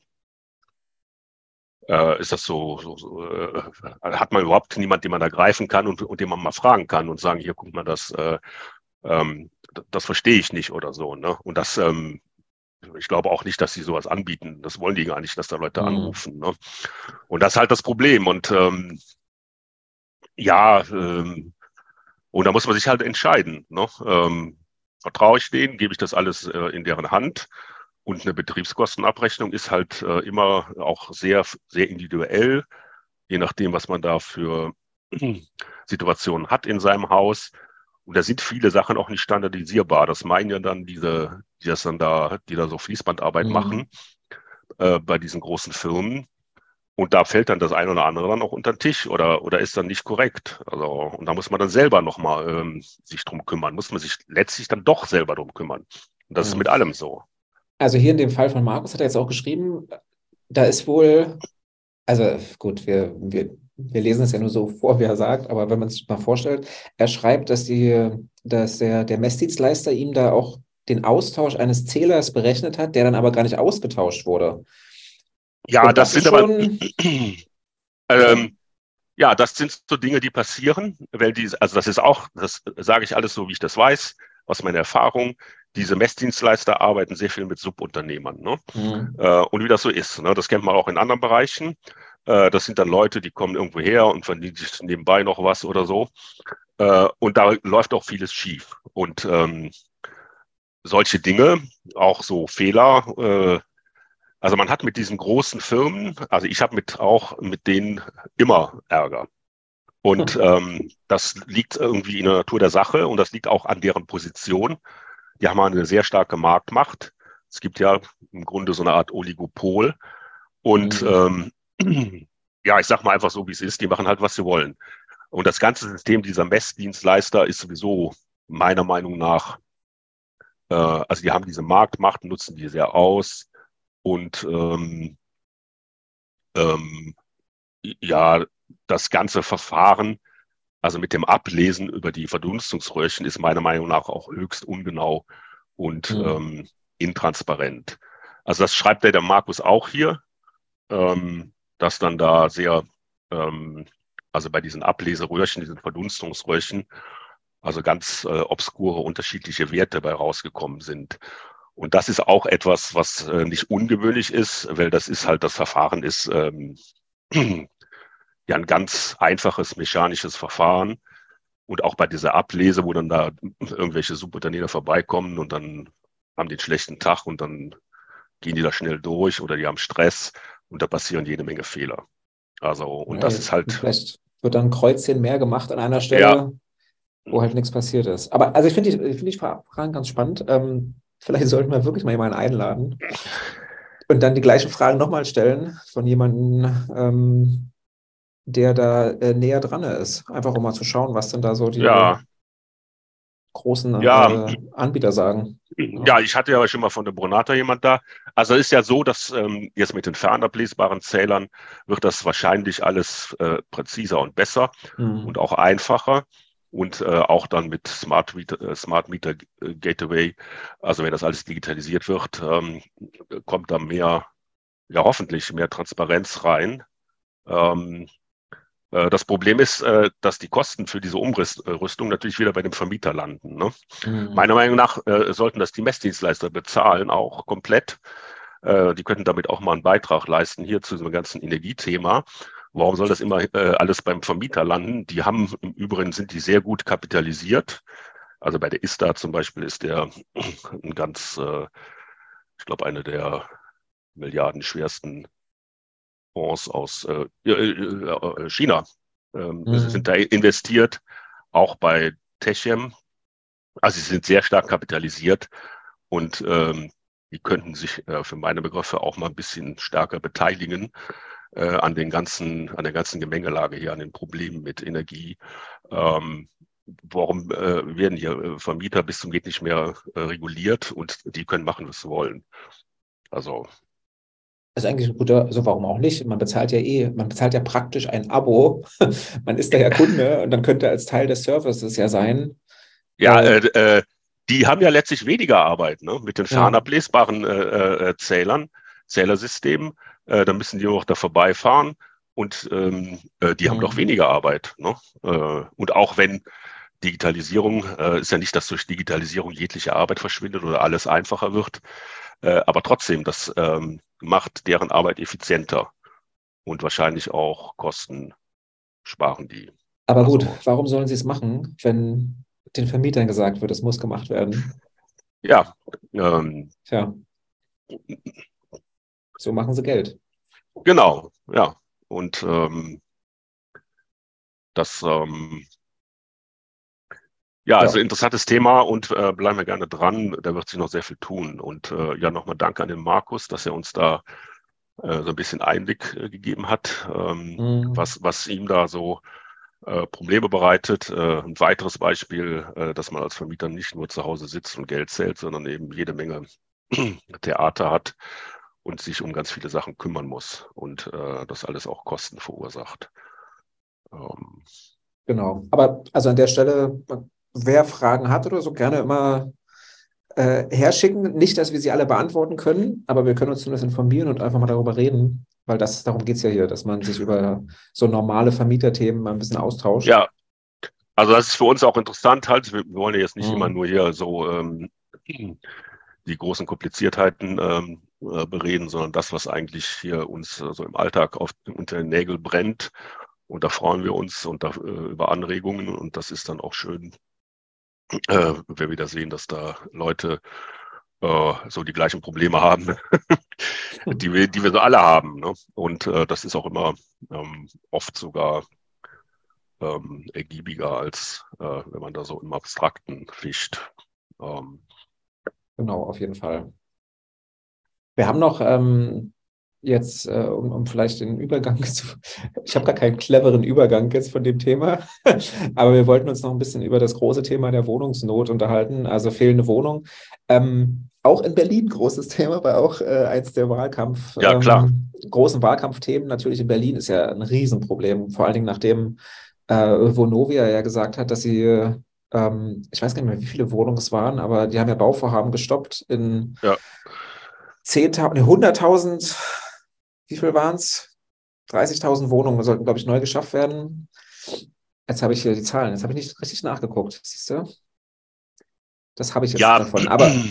äh, ist das so, so, so äh, hat man überhaupt niemand, den man da greifen kann und, und den man mal fragen kann und sagen, hier, guck mal, das, äh, ähm, das verstehe ich nicht oder so. Ne? Und das, ähm, ich glaube auch nicht, dass sie sowas anbieten. Das wollen die gar nicht, dass da Leute Mhm. anrufen. Ne? Und das ist halt das Problem. Und ähm, ja, ähm, und da muss man sich halt entscheiden. Ne? Ähm, vertraue ich denen, gebe ich das alles äh, in deren Hand? Und eine Betriebskostenabrechnung ist halt äh, immer auch sehr, sehr individuell, je nachdem, was man da für Situationen hat in seinem Haus. Und da sind viele Sachen auch nicht standardisierbar. Das meinen ja dann diese, die das dann da, die da so Fließbandarbeit Mhm. machen, äh, bei diesen großen Firmen. Und da fällt dann das eine oder andere dann auch unter den Tisch oder, oder ist dann nicht korrekt. Also, und da muss man dann selber nochmal ähm, sich drum kümmern, muss man sich letztlich dann doch selber drum kümmern. Und das ist Mhm. mit allem so. Also hier in dem Fall von Markus hat er jetzt auch geschrieben, da ist wohl, also gut, wir, wir, wir lesen es ja nur so vor, wie er sagt, aber wenn man es mal vorstellt, er schreibt, dass die, dass der, der Messdienstleister ihm da auch den Austausch eines Zählers berechnet hat, der dann aber gar nicht ausgetauscht wurde. Ja, Und das das ist sind aber, schon, ja. ähm, ja, das sind so Dinge, die passieren, weil die, also das ist auch, das sage ich alles so, wie ich das weiß, aus meiner Erfahrung. Diese Messdienstleister arbeiten sehr viel mit Subunternehmern, ne? Mhm. Äh, und wie das so ist, ne? Das kennt man auch in anderen Bereichen. Äh, das sind dann Leute, die kommen irgendwo her und verdienen sich nebenbei noch was oder so. Äh, und da läuft auch vieles schief. Und ähm, solche Dinge, auch so Fehler, äh, also man hat mit diesen großen Firmen, also ich habe mit auch mit denen immer Ärger. Und ähm, das liegt irgendwie in der Natur der Sache und das liegt auch an deren Position. Die haben eine sehr starke Marktmacht. Es gibt ja im Grunde so eine Art Oligopol. Und Mhm. ähm, ja, ich sag mal einfach so, wie es ist, die machen halt, was sie wollen. Und das ganze System dieser Messdienstleister ist sowieso meiner Meinung nach, äh, also die haben diese Marktmacht, nutzen die sehr aus. Und ähm, ähm, ja, das ganze Verfahren, also mit dem Ablesen über die Verdunstungsröhrchen, ist meiner Meinung nach auch höchst ungenau und Mhm. ähm, intransparent. Also das schreibt der, der Markus auch hier, ähm, dass dann da sehr, ähm, also bei diesen Ableseröhrchen, diesen Verdunstungsröhrchen, also ganz äh, obskure unterschiedliche Werte bei rausgekommen sind. Und das ist auch etwas, was äh, nicht ungewöhnlich ist, weil das ist halt, das Verfahren ist ähm, ja ein ganz einfaches mechanisches Verfahren. Und auch bei dieser Ablese, wo dann da irgendwelche Subunternehmer vorbeikommen und dann haben die einen schlechten Tag und dann gehen die da schnell durch oder die haben Stress und da passieren jede Menge Fehler. Also, und Ja, das ist halt, vielleicht wird dann ein Kreuzchen mehr gemacht an einer ja, Stelle, wo halt nichts passiert ist. Aber also ich finde die, ich finde die Fragen ganz spannend. Ähm, vielleicht sollten wir wirklich mal jemanden einladen und dann die gleichen Fragen nochmal stellen von jemandem, ähm, der da äh, näher dran ist. Einfach um mal zu schauen, was denn da so die ja, großen ja, äh, Anbieter sagen. Ja. ja, ich hatte ja aber schon mal von der Bronata jemand da. Also es ist ja so, dass ähm, jetzt mit den fernablesbaren Zählern wird das wahrscheinlich alles äh, präziser und besser und Hm. auch einfacher. Und äh, auch dann mit Smart Meter, äh, Smart Meter Gateway, also wenn das alles digitalisiert wird, ähm, kommt da mehr, ja hoffentlich mehr Transparenz rein. Ähm, äh, das Problem ist, äh, dass die Kosten für diese Umrüstung natürlich wieder bei dem Vermieter landen. Ne? Hm. Meiner Meinung nach äh, sollten das die Messdienstleister bezahlen, auch komplett. Äh, die könnten damit auch mal einen Beitrag leisten hier zu diesem ganzen Energiethema. Warum soll das immer äh, alles beim Vermieter landen? Die haben im Übrigen, sind die sehr gut kapitalisiert. Also bei der ISTA zum Beispiel ist der ein ganz, äh, ich glaube, eine der milliardenschwersten Fonds aus äh, äh, äh, China. Ähm, sie sind Hm. da investiert, auch bei Techem. Also sie sind sehr stark kapitalisiert und ähm, die könnten sich äh, für meine Begriffe auch mal ein bisschen stärker beteiligen äh, an den ganzen, an der ganzen Gemengelage hier, an den Problemen mit Energie. Ähm, warum äh, werden hier äh, Vermieter bis zum geht nicht mehr äh, reguliert und die können machen, was sie wollen. Also Das ist eigentlich ein guter, also warum auch nicht? Man bezahlt ja eh, man bezahlt ja praktisch ein Abo. Man ist da ja Kunde und dann könnte als Teil des Services ja sein. ja, Äh, äh, äh, die haben ja letztlich weniger Arbeit, ne? Mit den ja. fernablesbaren äh, äh, Zählern, Zählersystemen. Äh, da müssen die nur noch da vorbeifahren und ähm, äh, die haben doch Hm. weniger Arbeit, ne? Äh, und auch wenn Digitalisierung äh, ist ja nicht, dass durch Digitalisierung jegliche Arbeit verschwindet oder alles einfacher wird, äh, aber trotzdem, das ähm, macht deren Arbeit effizienter und wahrscheinlich auch Kosten sparen die. Aber gut, Also warum sollen sie es machen, wenn den Vermietern gesagt wird, es muss gemacht werden? ja, ähm, Tja, so machen sie Geld. genau, ja. Und ähm, das, ähm, ja, also Ja, interessantes Thema und äh, bleiben wir gerne dran. Da wird sich noch sehr viel tun. Und äh, ja, nochmal danke an den Markus, dass er uns da äh, so ein bisschen Einblick äh, gegeben hat, ähm, hm, was, was ihm da so äh, Probleme bereitet. Äh, ein weiteres Beispiel, äh, dass man als Vermieter nicht nur zu Hause sitzt und Geld zählt, sondern eben jede Menge Theater hat und sich um ganz viele Sachen kümmern muss und äh, das alles auch Kosten verursacht. Ähm, genau. Aber also an der Stelle, wer Fragen hat oder so, gerne immer äh, herschicken. Nicht, dass wir sie alle beantworten können, aber wir können uns zumindest informieren und einfach mal darüber reden, weil das, darum geht es ja hier, dass man sich über so normale Vermieterthemen mal ein bisschen austauscht. ja, also das ist für uns auch interessant halt. Wir, wir wollen ja jetzt nicht immer Hm, nur hier so ähm, die großen Kompliziertheiten ähm, äh, bereden, sondern das, was eigentlich hier uns äh, so im Alltag auf, unter den Nägeln brennt. Und da freuen wir uns und da, äh, über Anregungen. Und das ist dann auch schön, äh, wenn wir da sehen, dass da Leute äh, so die gleichen Probleme haben, die wir, die wir so alle haben. Ne? Und äh, das ist auch immer ähm, oft sogar ähm, ergiebiger, als äh, wenn man da so im Abstrakten fischt. Ähm, genau, auf jeden Fall. Wir haben noch ähm, jetzt, äh, um, um vielleicht den Übergang zu, ich habe gar keinen cleveren Übergang jetzt von dem Thema, aber wir wollten uns noch ein bisschen über das große Thema der Wohnungsnot unterhalten, also fehlende Wohnung. Ähm, auch in Berlin großes Thema, war auch äh, eins der Wahlkampf, ja, klar. ähm, großen Wahlkampfthemen. Natürlich in Berlin ist ja ein Riesenproblem, vor allen Dingen nachdem äh, Vonovia ja gesagt hat, dass sie, ähm, ich weiß gar nicht mehr, wie viele Wohnungen es waren, aber die haben ja Bauvorhaben gestoppt in Ja. zehntausend, nee, hunderttausend, wie viel waren es? dreißigtausend Wohnungen sollten, glaube ich, neu geschafft werden. Jetzt habe ich hier die Zahlen, jetzt habe ich nicht richtig nachgeguckt. Siehst du? Das habe ich jetzt Ja, davon. Aber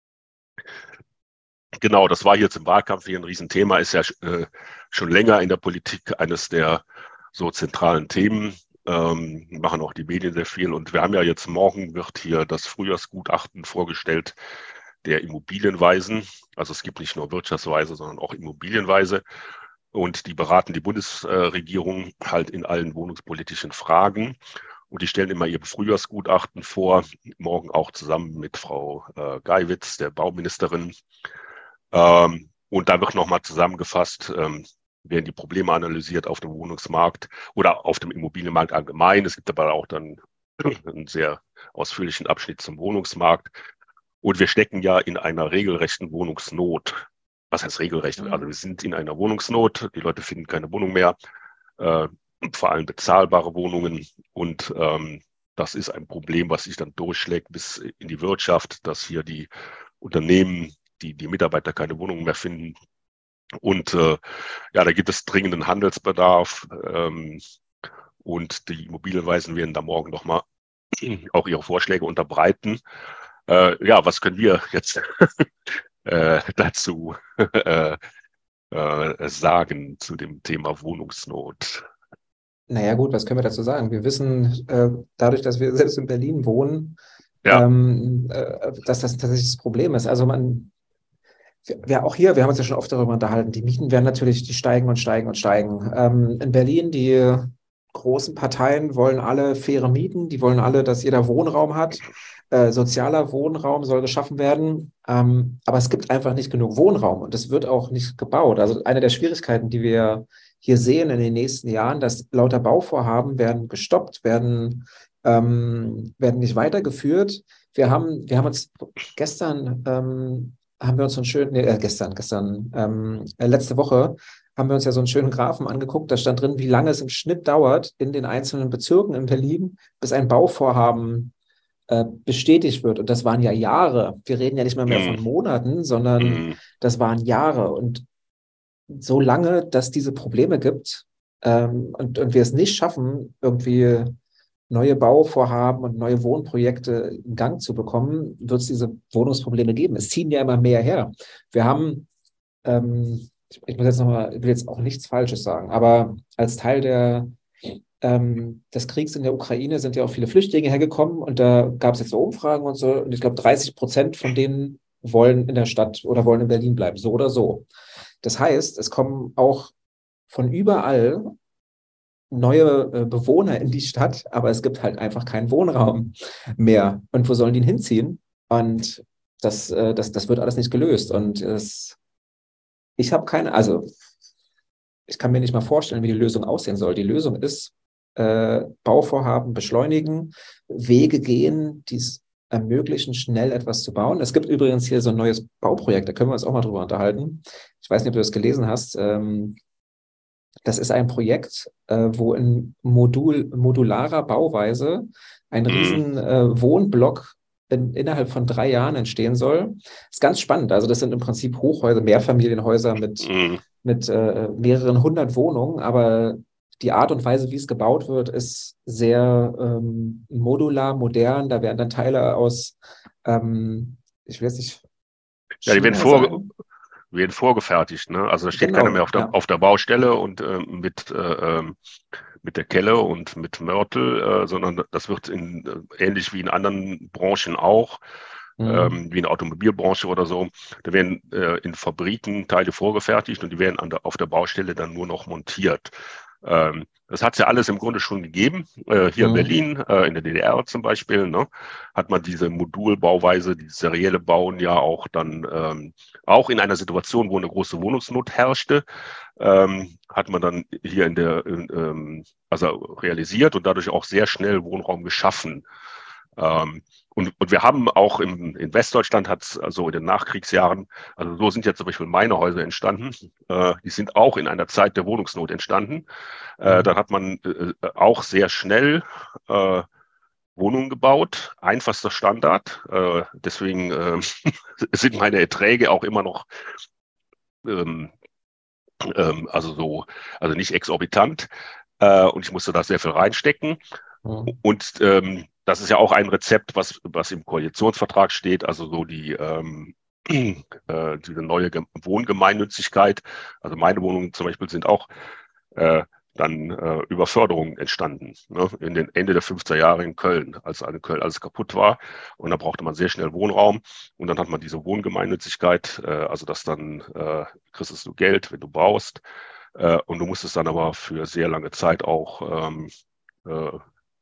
genau, das war jetzt im Wahlkampf hier ein Riesenthema, ist ja äh, schon länger in der Politik eines der so zentralen Themen. Ähm, machen auch die Medien sehr viel. Und wir haben ja jetzt morgen wird hier das Frühjahrsgutachten vorgestellt der Immobilienweisen. Also es gibt nicht nur Wirtschaftsweise, sondern auch Immobilienweise. Und die beraten die Bundesregierung halt in allen wohnungspolitischen Fragen. Und die stellen immer ihr Frühjahrsgutachten vor, morgen auch zusammen mit Frau äh, Geiwitz, der Bauministerin. Ähm, und da wird nochmal zusammengefasst, ähm, werden die Probleme analysiert auf dem Wohnungsmarkt oder auf dem Immobilienmarkt allgemein. Es gibt aber auch dann einen sehr ausführlichen Abschnitt zum Wohnungsmarkt. Und wir stecken ja in einer regelrechten Wohnungsnot. Was heißt regelrecht? Also wir sind in einer Wohnungsnot. Die Leute finden keine Wohnung mehr, äh, vor allem bezahlbare Wohnungen. Und ähm, das ist ein Problem, was sich dann durchschlägt bis in die Wirtschaft, dass hier die Unternehmen, die, die Mitarbeiter keine Wohnungen mehr finden. Und äh, ja, da gibt es dringenden Handelsbedarf. Ähm, und die Immobilienweisen werden da morgen nochmal auch ihre Vorschläge unterbreiten. Äh, ja, was können wir jetzt äh, dazu äh, äh, sagen zu dem Thema Wohnungsnot? naja, gut, was können wir dazu sagen? Wir wissen, äh, dadurch, dass wir selbst in Berlin wohnen, Ja, ähm, äh, dass das tatsächlich das Problem ist. Also man, ja, auch hier, wir haben uns ja schon oft darüber unterhalten, die Mieten werden natürlich, die steigen und steigen und steigen. Ähm, in Berlin, die großen Parteien wollen alle faire Mieten, die wollen alle, dass jeder Wohnraum hat. Äh, sozialer Wohnraum soll geschaffen werden. Ähm, aber es gibt einfach nicht genug Wohnraum und es wird auch nicht gebaut. Also eine der Schwierigkeiten, die wir hier sehen in den nächsten Jahren, dass lauter Bauvorhaben werden gestoppt, werden ähm, werden nicht weitergeführt. Wir haben, wir haben uns gestern, ähm, haben wir uns so einen schönen, nee, äh, gestern, gestern, ähm, äh, letzte Woche haben wir uns ja so einen schönen Graphen angeguckt. Da stand drin, wie lange es im Schnitt dauert in den einzelnen Bezirken in Berlin, bis ein Bauvorhaben äh, bestätigt wird. Und das waren ja Jahre. Wir reden ja nicht mal mehr Mm, von Monaten, sondern mm, das waren Jahre. Und so lange, dass diese Probleme gibt, ähm, und, und wir es nicht schaffen, irgendwie neue Bauvorhaben und neue Wohnprojekte in Gang zu bekommen, wird es diese Wohnungsprobleme geben. Es ziehen ja immer mehr her. Wir haben, ähm, ich, ich muss jetzt nochmal, ich will jetzt auch nichts Falsches sagen, aber als Teil der, ähm, des Kriegs in der Ukraine sind ja auch viele Flüchtlinge hergekommen und da gab es jetzt so Umfragen und so und ich glaube dreißig Prozent von denen wollen in der Stadt oder wollen in Berlin bleiben, so oder so. Das heißt, es kommen auch von überall neue äh, Bewohner in die Stadt, aber es gibt halt einfach keinen Wohnraum mehr. Und wo sollen die hinziehen? Und das, äh, das, das wird alles nicht gelöst. Und es, ich habe keine, also ich kann mir nicht mal vorstellen, wie die Lösung aussehen soll. Die Lösung ist, äh, Bauvorhaben beschleunigen, Wege gehen, die es ermöglichen, schnell etwas zu bauen. Es gibt übrigens hier so ein neues Bauprojekt, da können wir uns auch mal drüber unterhalten. Ich weiß nicht, ob du das gelesen hast. Ähm, Das ist ein Projekt, äh, wo in Modul, modularer Bauweise ein mm, riesen äh, Wohnblock in, innerhalb von drei Jahren entstehen soll. Ist ganz spannend. Also das sind im Prinzip Hochhäuser, Mehrfamilienhäuser mit, mm. mit äh, mehreren hundert Wohnungen, aber die Art und Weise, wie es gebaut wird, ist sehr ähm, modular, modern. Da werden dann Teile aus, ähm, ich will jetzt nicht Ja, die werden China vor, sagen. werden vorgefertigt, ne? Also da steht keiner mehr Genau, auf der, ja. auf der Baustelle und ähm, mit, äh, ähm, mit der Kelle und mit Mörtel, äh, sondern das wird in, äh, ähnlich wie in anderen Branchen auch, Mhm. ähm, wie in der Automobilbranche oder so, da werden äh, in Fabriken Teile vorgefertigt und die werden an der, auf der Baustelle dann nur noch montiert. Ähm, das hat es ja alles im Grunde schon gegeben. Äh, hier in Mhm. Berlin, äh, in der D D R zum Beispiel, ne, hat man diese Modulbauweise, dieses serielle Bauen ja auch dann ähm, auch in einer Situation, wo eine große Wohnungsnot herrschte, ähm, hat man dann hier in der, in, ähm, also realisiert und dadurch auch sehr schnell Wohnraum geschaffen. Ähm, und, und wir haben auch im, in Westdeutschland hat es also in den Nachkriegsjahren, also so sind ja zum Beispiel meine Häuser entstanden, äh, die sind auch in einer Zeit der Wohnungsnot entstanden. Äh, dann Mhm. hat man äh, auch sehr schnell äh, Wohnungen gebaut, einfachster Standard. Äh, deswegen äh, sind meine Erträge auch immer noch ähm, ähm, also so, also nicht exorbitant. Äh, und ich musste da sehr viel reinstecken. Mhm. Und ähm, das ist ja auch ein Rezept, was, was im Koalitionsvertrag steht, also so die ähm, äh, diese neue Wohngemeinnützigkeit. Also meine Wohnungen zum Beispiel sind auch äh, dann äh, über Förderung entstanden, ne? In den Ende der fünfziger Jahre in Köln, als in Köln alles kaputt war. Und da brauchte man sehr schnell Wohnraum. Und dann hat man diese Wohngemeinnützigkeit, äh, also dass dann äh, kriegst du Geld, wenn du baust. Äh, und du musstest dann aber für sehr lange Zeit auch ähm, äh,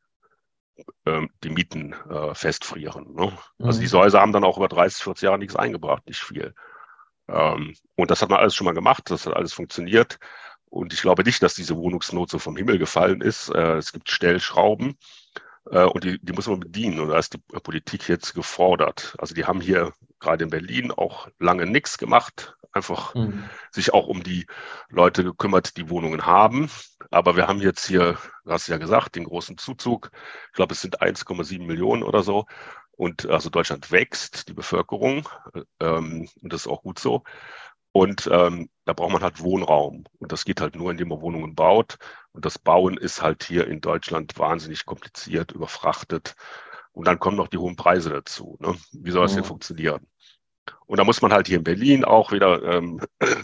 ähm, die Mieten äh, festfrieren. Ne? Also diese Mhm. Häuser haben dann auch über dreißig, vierzig Jahre nichts eingebracht, nicht viel. Ähm, und das hat man alles schon mal gemacht, das hat alles funktioniert. Und ich glaube nicht, dass diese Wohnungsnot so vom Himmel gefallen ist. Äh, es gibt Stellschrauben äh, und die, die muss man bedienen. Und da ist die Politik jetzt gefordert. Also die haben hier gerade in Berlin auch lange nichts gemacht, einfach Mhm. sich auch um die Leute gekümmert, die Wohnungen haben. Aber wir haben jetzt hier, du hast ja gesagt, den großen Zuzug. Ich glaube, es sind eins Komma sieben Millionen oder so. Und also Deutschland wächst, die Bevölkerung, ähm, und das ist auch gut so. Und ähm, da braucht man halt Wohnraum. Und das geht halt nur, indem man Wohnungen baut. Und das Bauen ist halt hier in Deutschland wahnsinnig kompliziert, überfrachtet. Und dann kommen noch die hohen Preise dazu. Ne? Wie soll das denn Mhm. funktionieren? Und da muss man halt hier in Berlin auch wieder ähm,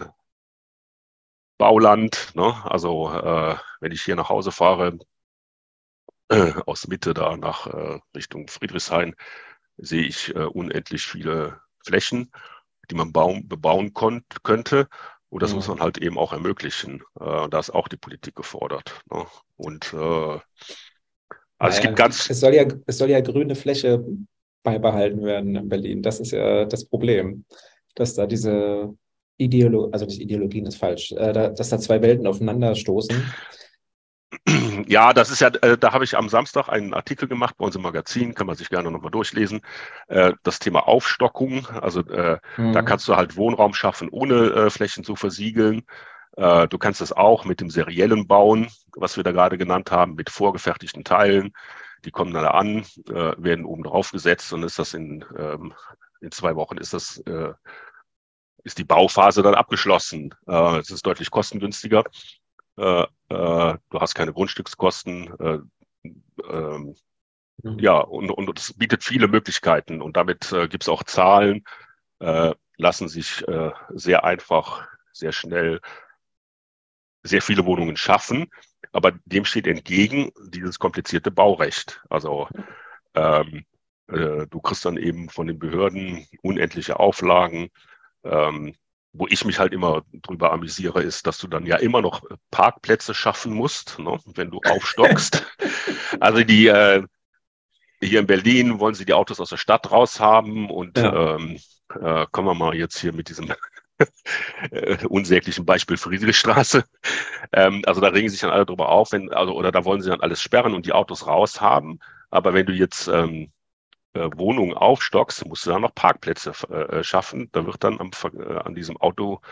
Bauland, ne? Also äh, wenn ich hier nach Hause fahre, äh, aus Mitte da nach äh, Richtung Friedrichshain, sehe ich äh, unendlich viele Flächen, die man bauen, bebauen konnt, könnte. Und das muss man Mhm. halt eben auch ermöglichen. Äh, da ist auch die Politik gefordert. Ne? Und äh, also es gibt Naja, ganz, es soll ja, es soll ja grüne Fläche beibehalten werden in Berlin. Das ist ja das Problem, dass da diese Ideologie, also nicht Ideologien ist falsch, äh, da, dass da zwei Welten aufeinanderstoßen. Ja, das ist ja, äh, da habe ich am Samstag einen Artikel gemacht bei uns im Magazin, kann man sich gerne nochmal durchlesen. Äh, das Thema Aufstockung, also äh, da Mhm. kannst du halt Wohnraum schaffen, ohne äh, Flächen zu versiegeln. Äh, du kannst es auch mit dem seriellen Bauen, was wir da gerade genannt haben, mit vorgefertigten Teilen. Die kommen dann an, äh, werden oben drauf gesetzt und ist das in, ähm, in zwei Wochen ist das, äh, ist die Bauphase dann abgeschlossen. Äh, es ist deutlich kostengünstiger. Äh, äh, du hast keine Grundstückskosten. Äh, ähm, Mhm. ja, und, und es bietet viele Möglichkeiten. Und damit äh, gibt es auch Zahlen, äh, lassen sich äh, sehr einfach, sehr schnell sehr viele Wohnungen schaffen. Aber dem steht entgegen dieses komplizierte Baurecht. Also ähm, äh, du kriegst dann eben von den Behörden unendliche Auflagen. Ähm, wo ich mich halt immer drüber amüsiere, ist, dass du dann ja immer noch Parkplätze schaffen musst, ne, wenn du aufstockst. Also die äh, hier in Berlin wollen sie die Autos aus der Stadt raushaben und Ja. ähm, äh, kommen wir mal jetzt hier mit diesem äh, unsäglichen Beispiel Friedrichstraße. Ähm, also da regen sich dann alle drüber auf, wenn, also oder da wollen sie dann alles sperren und die Autos raushaben. Aber wenn du jetzt ähm, äh, Wohnungen aufstockst, musst du dann noch Parkplätze äh, schaffen. Da wird dann am, äh, an diesem Auto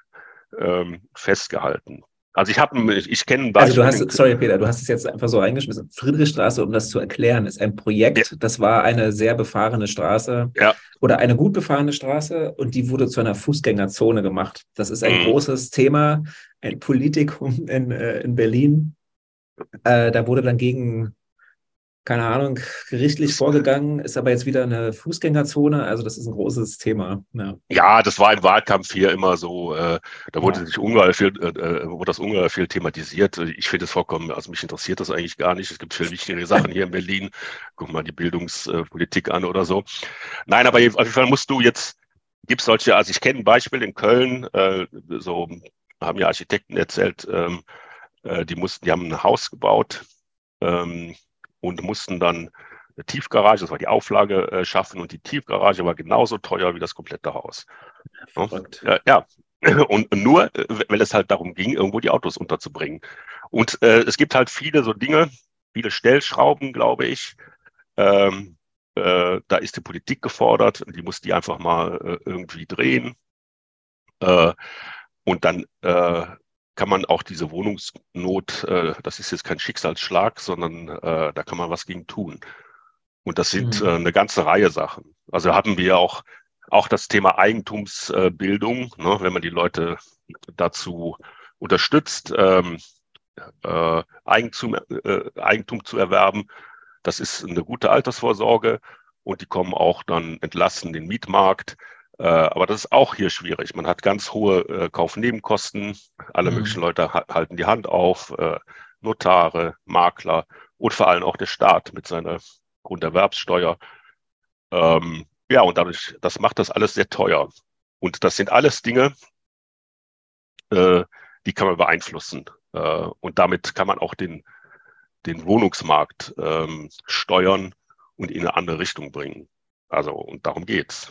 ähm, festgehalten. Also ich habe, ich, ich kenne ein Also du Beispiel. In, hast, sorry Peter, du hast es jetzt einfach so reingeschmissen. Friedrichstraße, um das zu erklären, ist ein ja, Projekt, das war eine sehr befahrene Straße ja, oder eine gut befahrene Straße und die wurde zu einer Fußgängerzone gemacht. Das ist ein mh, großes Thema, ein Politikum in, äh, in Berlin. Äh, da wurde dann gegen, keine Ahnung, gerichtlich das, vorgegangen, ist aber jetzt wieder eine Fußgängerzone. Also das ist ein großes Thema. Ja, ja, das war im Wahlkampf hier immer so, äh, da wurde ja. sich ungeheuer viel, äh, äh, wurde das ungeheuer viel thematisiert. Ich finde es vollkommen, also mich interessiert das eigentlich gar nicht. Es gibt viel wichtigere Sachen hier in Berlin. Guck mal die Bildungspolitik an oder so. Nein, aber auf jeden Fall musst du jetzt, gibt es solche, also ich kenne ein Beispiel in Köln, äh, so haben ja Architekten erzählt, ähm, äh, die mussten, die haben ein Haus gebaut ähm, und mussten dann eine Tiefgarage, das war die Auflage, äh, schaffen und die Tiefgarage war genauso teuer wie das komplette Haus. Ja, Verrückt. ja, ja. Und nur, äh, weil es halt darum ging, irgendwo die Autos unterzubringen. Und äh, es gibt halt viele so Dinge, viele Stellschrauben, glaube ich. Ähm, äh, da ist die Politik gefordert, die muss die einfach mal äh, irgendwie drehen. Äh, und dann äh, kann man auch diese Wohnungsnot, äh, das ist jetzt kein Schicksalsschlag, sondern äh, da kann man was gegen tun. Und das sind äh, Hm. eine ganze Reihe Sachen. Also haben wir auch, auch das Thema Eigentumsbildung, ne, wenn man die Leute dazu unterstützt, ähm, äh, Eigentum, äh, Eigentum zu erwerben. Das ist eine gute Altersvorsorge und die kommen auch dann entlasten in den Mietmarkt. Äh, aber das ist auch hier schwierig. Man hat ganz hohe äh, Kaufnebenkosten. Alle möglichen Hm. Leute ha halten die Hand auf. Äh, Notare, Makler und vor allem auch der Staat mit seiner Grunderwerbssteuer. Ähm, ja, und dadurch, das macht das alles sehr teuer. Und das sind alles Dinge, äh, die kann man beeinflussen. Äh, und damit kann man auch den, den Wohnungsmarkt ähm, steuern und in eine andere Richtung bringen. Also, und darum geht's.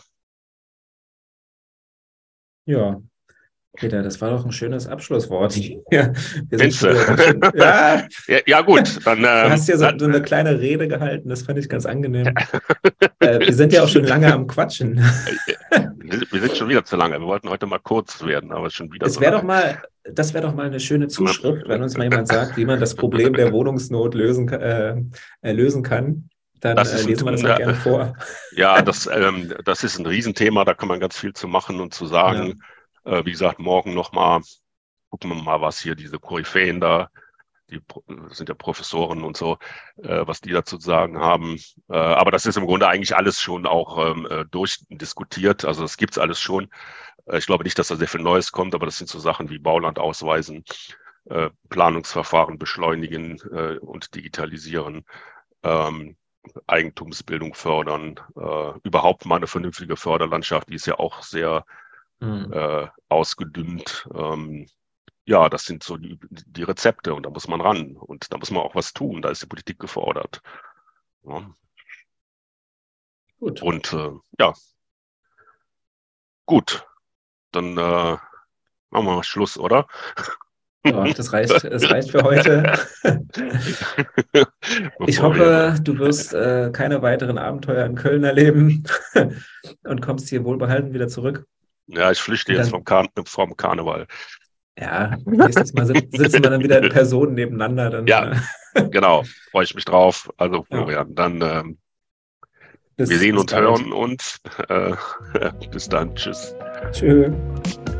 Ja. Peter, das war doch ein schönes Abschlusswort. Ja, wir sind schon Findste. wieder ganz schön. Ja, ja, ja, gut, dann, du ähm, hast ja so, na, so eine kleine Rede gehalten, das fand ich ganz angenehm. Äh, wir sind ja auch schon lange am Quatschen. wir sind schon wieder zu lange. Wir wollten heute mal kurz werden, aber schon wieder Es so wäre doch lange. mal, das wäre doch mal eine schöne Zuschrift, wenn uns mal jemand sagt, wie man das Problem der Wohnungsnot lösen, äh, äh, lösen kann. Dann Das äh, ist ein, lesen wir das auch gerne vor. ja, das, ähm, das ist ein Riesenthema, da kann man ganz viel zu machen und zu Ja. sagen. Äh, wie gesagt, morgen nochmal, gucken wir mal, was hier diese Koryphäen da, die sind ja Professoren und so, äh, was die dazu zu sagen haben. Äh, aber das ist im Grunde eigentlich alles schon auch ähm, äh, durchdiskutiert. Also das gibt's alles schon. Äh, ich glaube nicht, dass da sehr viel Neues kommt, aber das sind so Sachen wie Bauland ausweisen, äh, Planungsverfahren beschleunigen äh, und digitalisieren. Ähm, Eigentumsbildung fördern, äh, überhaupt mal eine vernünftige Förderlandschaft, die ist ja auch sehr Hm. äh, ausgedünnt. Ähm, ja, das sind so die, die Rezepte und da muss man ran und da muss man auch was tun, da ist die Politik gefordert. Ja. Gut. Und äh, ja, gut, dann äh, machen wir mal Schluss, oder? Ja, das reicht, das reicht für heute. Ich hoffe, du wirst äh, keine weiteren Abenteuer in Köln erleben und kommst hier wohlbehalten wieder zurück. Ja, ich flüchte Und jetzt dann, vom, Kar vom Karneval. ja, nächstes Mal sit- sitzen wir dann wieder in Person nebeneinander. Dann, Ja, äh, genau. Freue ich mich drauf. Also, ja, Florian, dann ähm, wir bis, sehen bis und bald. hören uns. Äh, bis dann. Tschüss. Tschüss.